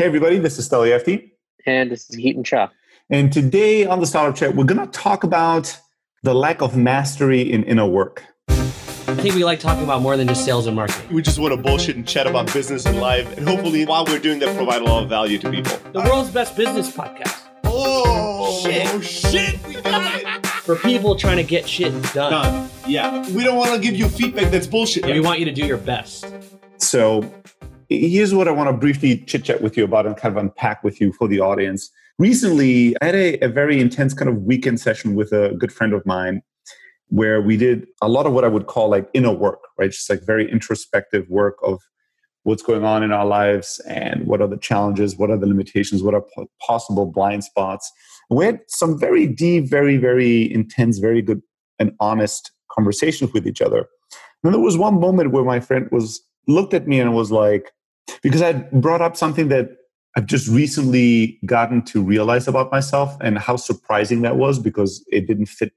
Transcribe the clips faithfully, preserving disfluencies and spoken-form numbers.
Hey, everybody, this is Steli Efti. And this is Heaton Cha. And today on the Startup Chat, we're going to talk about the lack of mastery in inner work. I think we like talking about more than just sales and marketing. We just want to bullshit and chat about business and life. And hopefully, while we're doing that, provide a lot of value to people. The world's best business podcast. Oh, shit. Oh, shit. We got it. For people trying to get shit done. Done. Yeah. We don't want to give you feedback that's bullshit. Yeah, we want you to do your best. So here's what I want to briefly chit-chat with you about and kind of unpack with you for the audience. Recently, I had a, a very intense kind of weekend session with a good friend of mine where we did a lot of what I would call like inner work, right? Just like very introspective work of what's going on in our lives and what are the challenges, what are the limitations, what are po- possible blind spots. And we had some very deep, very, very intense, very good and honest conversations with each other. And there was one moment where my friend was looked at me and was like, because I brought up something that I've just recently gotten to realize about myself and how surprising that was because it didn't fit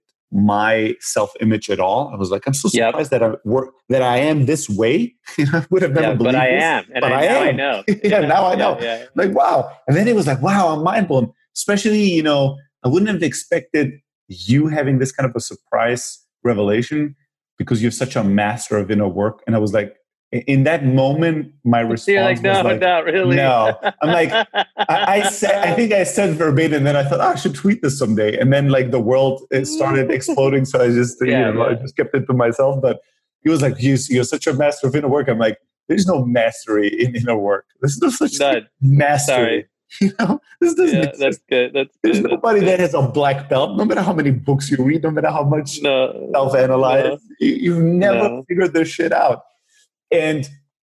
my self-image at all. I was like, I'm so surprised yep. that I work that I am this way. I would have never yeah, believed but I this, am, and but I, I am. I know. yeah, now I know. Yeah, yeah. Like wow. And then it was like, wow, I'm mind blown. Especially, you know, I wouldn't have expected you having this kind of a surprise revelation because you're such a master of inner work. And I was like, in that moment, my response You're like, no, was like, not really. No. I'm like, I, I said, I think I said verbatim, and then I thought, oh, I should tweet this someday. And then like the world it started exploding. So I just, yeah, you know, yeah. I just kept it to myself. But he was like, you're, you're such a master of inner work. I'm like, there's no mastery in inner work. There's no such thing. Mastery. Sorry. You know, this doesn't yeah, exist. That's good. That's There's good. nobody that's that has a black belt, no matter how many books you read, no matter how much no, self-analyze. No. You, you've never No. figured this shit out. And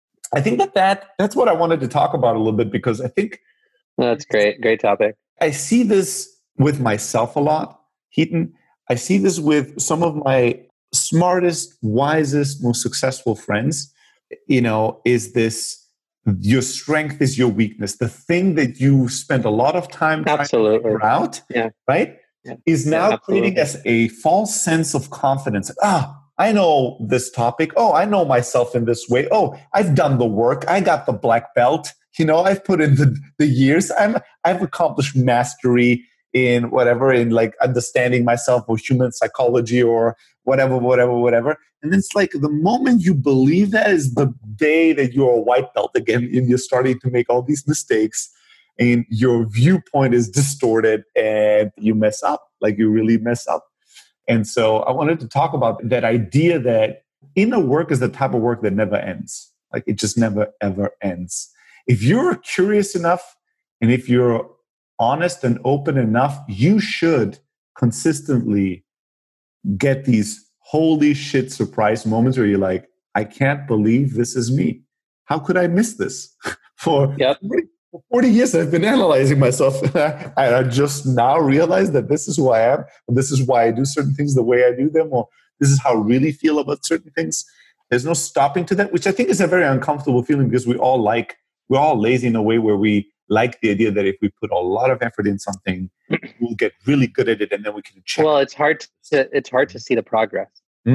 I think that, that that's what I wanted to talk about a little bit because I think that's great. Great topic. I see this with myself a lot, Heaton. I see this with some of my smartest, wisest, most successful friends. You know, is this your strength is your weakness. The thing that you spent a lot of time absolutely. trying to figure out, yeah. right, yeah. is now yeah, creating us a false sense of confidence. Ah, I know this topic. Oh, I know myself in this way. Oh, I've done the work. I got the black belt. You know, I've put in the, the years. I'm, I've accomplished mastery in whatever, in like understanding myself or human psychology or whatever, whatever, whatever. And it's like the moment you believe that is the day that you're a white belt again and you're starting to make all these mistakes and your viewpoint is distorted and you mess up, like you really mess up. And so I wanted to talk about that idea that inner work is the type of work that never ends. Like it just never, ever ends. If you're curious enough and if you're honest and open enough, you should consistently get these holy shit surprise moments where you're like, I can't believe this is me. How could I miss this? For yep. For forty years, I've been analyzing myself. And I just now realize that this is who I am. And this is why I do certain things the way I do them. Or this is how I really feel about certain things. There's no stopping to that, which I think is a very uncomfortable feeling because we all like, we're all lazy in a way where we like the idea that if we put a lot of effort in something, we'll get really good at it and then we can check. Well, it's hard to, it's hard to see the progress.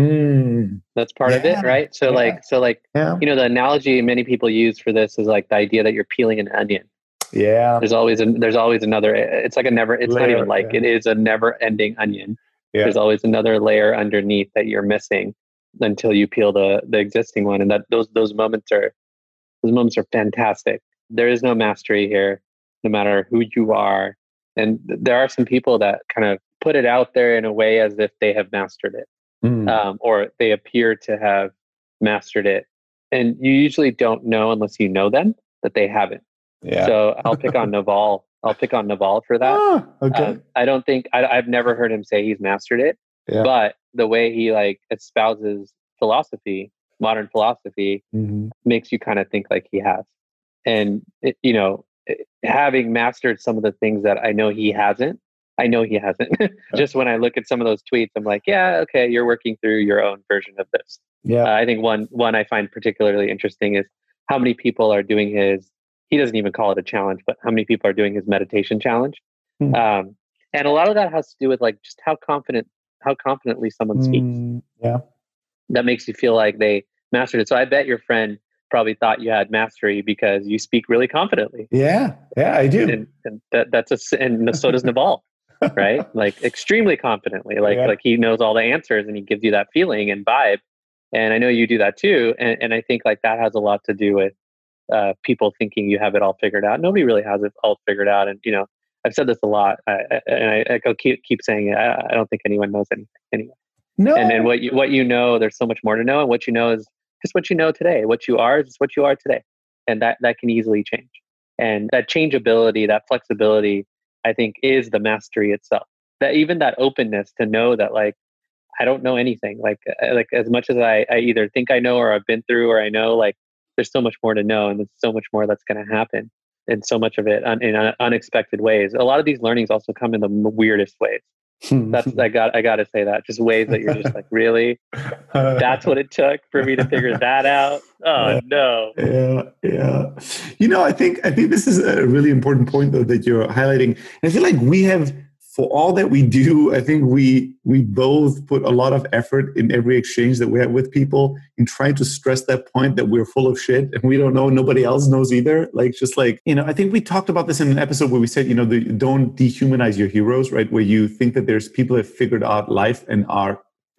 Mm. That's part yeah. of it, right? So yeah. like, so like, yeah. you know, the analogy many people use for this is like the idea that you're peeling an onion. Yeah. There's always a, there's always another, it's like a never, it's layer, not even like, yeah. it is a never ending onion. Yeah. There's always another layer underneath that you're missing until you peel the, the existing one. And that those, those moments are, those moments are fantastic. There is no mastery here, no matter who you are. And there are some people that kind of put it out there in a way as if they have mastered it. Mm. Um, or they appear to have mastered it. And you usually don't know unless you know them that they haven't. Yeah. So I'll pick on Naval. I'll pick on Naval for that. Ah, okay. Um, I don't think, I, I've never heard him say he's mastered it, yeah. but the way he like espouses philosophy, modern philosophy, mm-hmm. makes you kind of think like he has. And, it, you know, it, having mastered some of the things that I know he hasn't, I know he hasn't. Just when I look at some of those tweets, I'm like, yeah, okay, you're working through your own version of this. Yeah. Uh, I think one one I find particularly interesting is how many people are doing his, he doesn't even call it a challenge, but how many people are doing his meditation challenge. Mm. Um, and a lot of that has to do with like just how confident, how confidently someone speaks. Mm, yeah. That makes you feel like they mastered it. So I bet your friend probably thought you had mastery because you speak really confidently. Yeah, yeah, I do. And, and that, that's a, and so does Naval, right? Like extremely confidently, like, Yeah. like he knows all the answers and he gives you that feeling and vibe. And I know you do that too. And, and I think like that has a lot to do with uh, people thinking you have it all figured out. Nobody really has it all figured out. And, you know, I've said this a lot, I, I, and I, I keep keep saying it. I, I don't think anyone knows anything anyway. No. And and what you what you know, there's so much more to know. And what you know is just what you know today. What you are is just what you are today, and that that can easily change. And that changeability, that flexibility, I think, is the mastery itself. That even that openness to know that, like, I don't know anything. Like like as much as I I either think I know or I've been through or I know, like there's so much more to know, and there's so much more that's going to happen. And so much of it un, in un, unexpected ways. A lot of these learnings also come in the weirdest ways. That's I got I got to say that, just ways that you're just like, really, that's what it took for me to figure that out. Oh yeah, no. Yeah, yeah. You know, I think I think this is a really important point though that you're highlighting. And I feel like we have, for all that we do, I think we we both put a lot of effort in every exchange that we have with people in trying to stress that point that we're full of shit and we don't know, nobody else knows either. Like, just like, you know, I think we talked about this in an episode where we said, you know, the, don't dehumanize your heroes, right? Where you think that there's people that have figured out life and are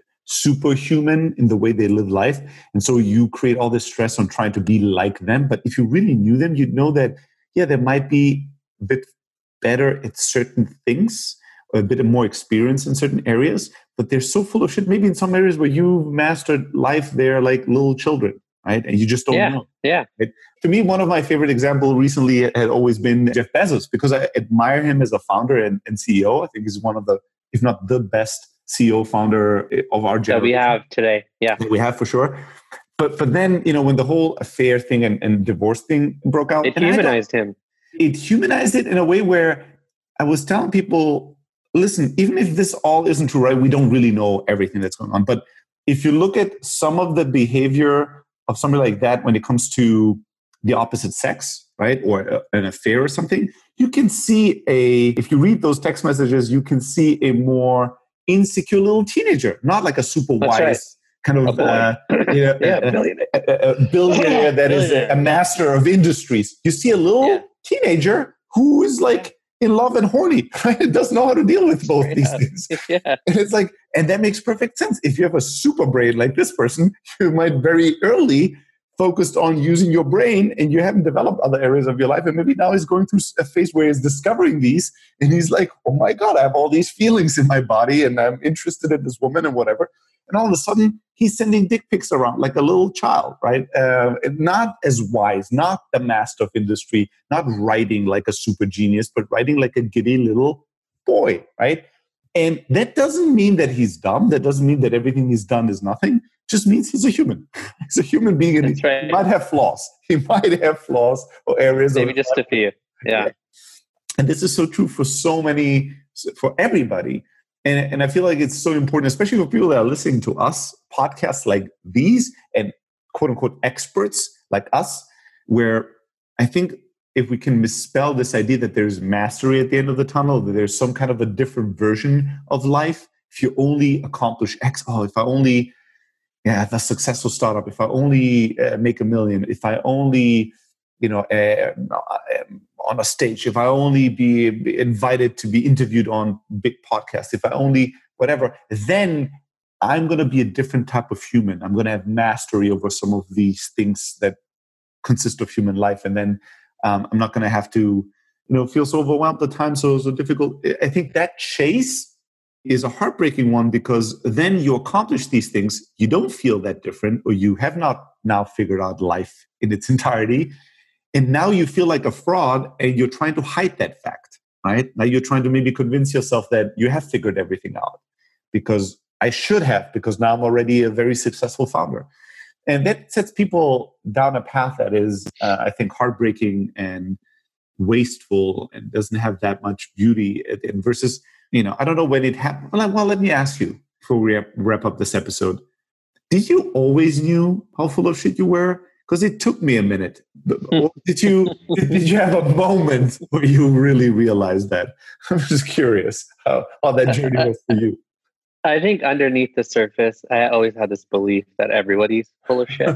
superhuman in the way they live life. And so you create all this stress on trying to be like them. But if you really knew them, you'd know that, yeah, they might be a bit better at certain things, a bit more experience in certain areas, but they're so full of shit. Maybe in some areas where you've mastered life, they're like little children, right? And you just don't yeah, know. Yeah. Right? To me, one of my favorite examples recently had always been Jeff Bezos, because I admire him as a founder and, and C E O. I think he's one of the, if not the best C E O founder of our generation. That we have today. Yeah. That we have for sure. But but then, you know, when the whole affair thing and, and divorce thing broke out, it humanized him. It humanized it in a way where I was telling people, listen, even if this all isn't true, right? We don't really know everything that's going on. But if you look at some of the behavior of somebody like that when it comes to the opposite sex, right? Or a, an affair or something, you can see a, if you read those text messages, you can see a more insecure little teenager, not like a super That's wise right. kind of uh, you know, yeah, a, billionaire. A, a, a billionaire that is a, a master of industries. You see a little yeah. teenager who is like in love and horny, right? It doesn't know how to deal with both these things. Yeah. And it's like, and that makes perfect sense. If you have a super brain like this person, you might very early focused on using your brain and you haven't developed other areas of your life. And maybe now he's going through a phase where he's discovering these and he's like, oh my God, I have all these feelings in my body and I'm interested in this woman and whatever. And all of a sudden he's sending dick pics around like a little child, right? Uh, not as wise, not the master of industry, not writing like a super genius, but writing like a giddy little boy, right? And that doesn't mean that he's dumb. That doesn't mean that everything he's done is nothing. It just means he's a human. He's a human being, and he, right. he might have flaws. He might have flaws or areas. Maybe of just a few. Yeah. And this is so true for so many, for everybody. And, and I feel like it's so important, especially for people that are listening to us, podcasts like these and quote unquote experts like us, where I think if we can misspell this idea that there's mastery at the end of the tunnel, that there's some kind of a different version of life. If you only accomplish X, oh, if I only yeah, have a successful startup, if I only uh, make a million, if I only, you know, uh, on a stage, if I only be, be invited to be interviewed on big podcasts, if I only whatever, then I'm going to be a different type of human. I'm going to have mastery over some of these things that consist of human life. And then um, I'm not going to have to, you know, feel so overwhelmed at times, so, so difficult. I think that chase is a heartbreaking one, because then you accomplish these things, you don't feel that different, or you have not now figured out life in its entirety. And now you feel like a fraud and you're trying to hide that fact, right? Now you're trying to maybe convince yourself that you have figured everything out because I should have, because now I'm already a very successful founder. And that sets people down a path that is, uh, I think, heartbreaking and wasteful and doesn't have that much beauty. And versus, you know, I don't know when it happened. Well, well, let me ask you before we wrap up this episode. Did you always knew how full of shit you were? Because it took me a minute. Did you did you have a moment where you really realized that? I'm just curious how, how that journey was for you. I think underneath the surface, I always had this belief that everybody's full of shit.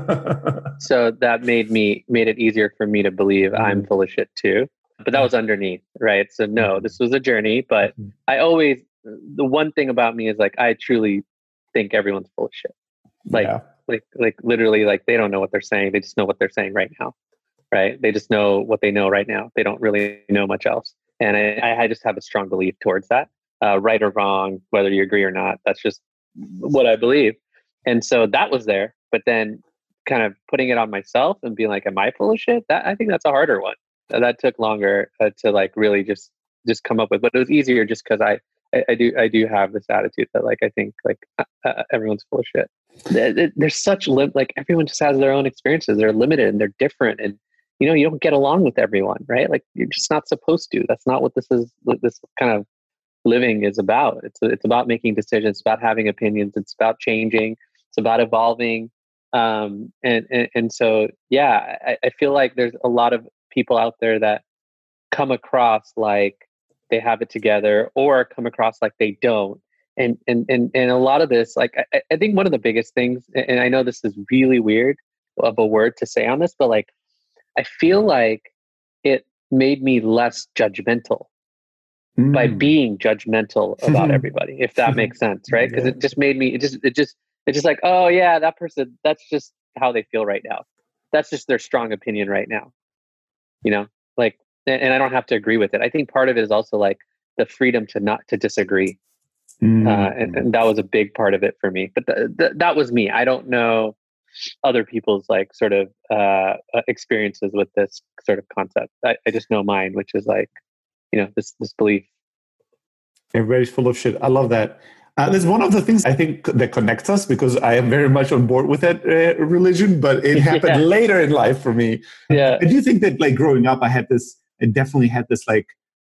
So that made me made it easier for me to believe mm-hmm. I'm full of shit too. But that was underneath, right? So no, mm-hmm. this was a journey. But mm-hmm. I always, the one thing about me is like, I truly think everyone's full of shit. Like, yeah. like, like literally, like they don't know what they're saying. They just know what they're saying right now, right? They just know what they know right now. They don't really know much else. And I, I just have a strong belief towards that. Uh, right or wrong, whether you agree or not, that's just what I believe. And so that was there, but then kind of putting it on myself and being like, am I full of shit? That I think that's a harder one. Uh, that took longer uh, to like really just, just come up with, but it was easier just cause I, I, I do, I do have this attitude that like, I think like uh, uh, everyone's full of shit. There, there's such lim- like everyone just has their own experiences. They're limited and they're different. And, you know, you don't get along with everyone, right? Like you're just not supposed to. That's not what this is. This kind of living is about. It's it's about making decisions. It's about having opinions. It's about changing. It's about evolving. Um, and, and and so yeah, I, I feel like there's a lot of people out there that come across like they have it together, or come across like they don't. And and and and a lot of this, like I, I think one of the biggest things, and I know this is really weird of a word to say on this, but like I feel like it made me less judgmental. Mm. By being judgmental about everybody, if that makes sense, right? Because yeah. it just made me, it just, it just, it's just like, oh yeah, that person, that's just how they feel right now. That's just their strong opinion right now, you know, like, and, and I don't have to agree with it. I think part of it is also like the freedom to not to disagree. Mm. Uh, and, and that was a big part of it for me, but th- th- that was me. I don't know other people's like sort of uh, experiences with this sort of concept. I, I just know mine, which is like, you know, this this belief. Everybody's full of shit. I love that. Uh, there's one of the things I think that connects us, because I am very much on board with that uh, religion, but it happened yeah. later in life for me. Yeah. I do think that like growing up, I had this, I definitely had this like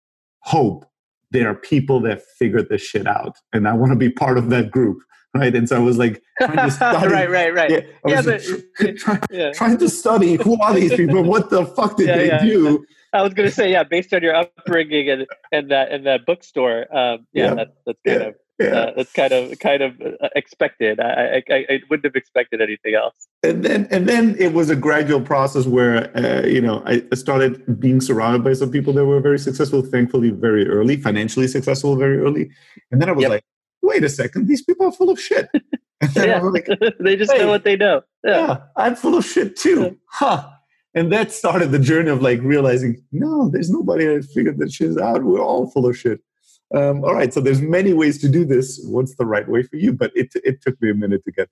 hope. There are people that figured this shit out, and I want to be part of that group. Right. And so I was like trying to study. right, right, right. Yeah, I yeah, was but, like, try, yeah. trying to study who are these people? What the fuck did yeah, they yeah. do? I was going to say, yeah, based on your upbringing and, and that and that bookstore, um, yeah, yeah, that's that's kind yeah. of yeah. uh, that's kind of kind of expected. I, I I wouldn't have expected anything else. And then and then it was a gradual process where uh, you know I started being surrounded by some people that were very successful, thankfully very early, financially successful very early, and then I was yep. like, wait a second, these people are full of shit. And then yeah. I was like, they just hey, know what they know. Yeah. yeah, I'm full of shit too, yeah. huh? And that started the journey of like realizing, no, there's nobody that figured that shit out. We're all full of shit. Um, all right, so there's many ways to do this. What's the right way for you? But it it took me a minute to get